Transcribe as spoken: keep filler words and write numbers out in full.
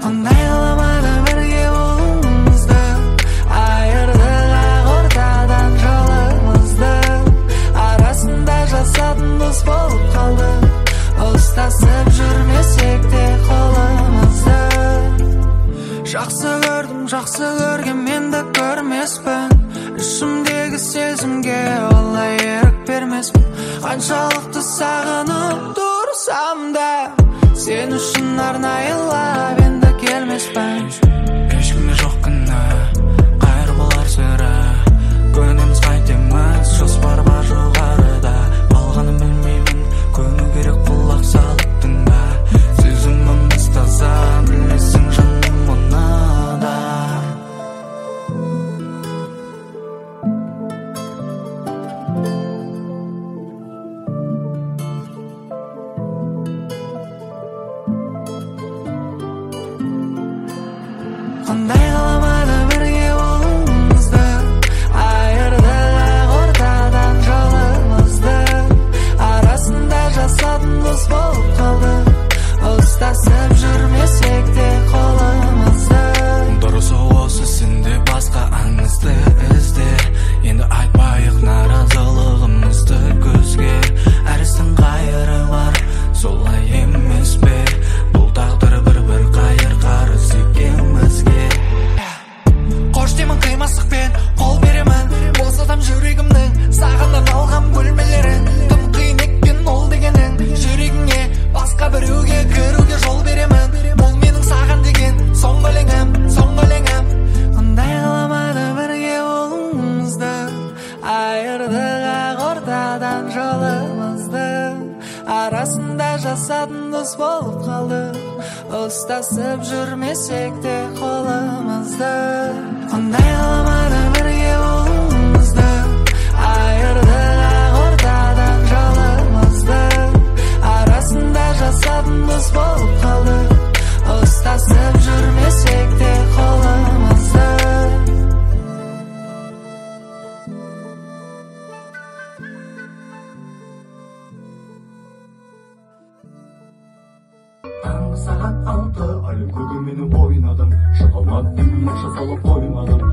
Қандай қаламады бірге болуымызды, айырдық ақ ортадан жолымызды. Арасында жасадың дос болып қалды, ұстасып жүрмесек те қолымызды. Жақсы көрдім, жақсы көрген менді көрмеспін, ішімдегі сезімге олай ерік бермеспін. Қаншалықты сағынып тұрсам да, сен үшін арнайылап енді келмеспін. Ешкімде жоқ күні, қайыр болар сірә, көнеміз қайтеміз, жоспар бар жоғарыда. Қалғанын білмеймін, көңіл керек құлақ салып тыңда. Сезіміміз таза, білмесің жаным мұны да. Қандай қаламады бірге болуымызды, айырдық ақ ортадан жолымызды. Арасында жасадың дос болып қалды, ұстасып жүрмесек те қолымызды. Дұрысы осы, сенде басқа аңызды ізде. Енді айтпайық наразылығымызды көзге, әрістің қайыры бар, солай емес пе? Бұл тағдыр бір-бір қайыр қарыз екеумізге. Қош деймін қимастықпен, қол беремін, босатам жүрегімнің сағындан алған бөлмелерін. Тым қиын екен ол дегенің, жүрегіңе басқа біреуге кіруге жол беремін. Бұл менің саған деген соңғы өлеңім, соңғы өлеңім. Қандай қаламады бірге болуымызды, айырдық ақ ортадан жолымызды. Арасында жасадың дос болып қалды, ұстасып жүрмесек те қолымызды. Қандай қаламады бірге болуымызды, айырдық ақ ортадан жолымызды. Арасында жасадың дос болып қалды, ұстасып жүрмесек те қолымызды. Таңғы сағат алты, әлі көгімені ойнадым, шығалмадым, ақша салып қоймадым.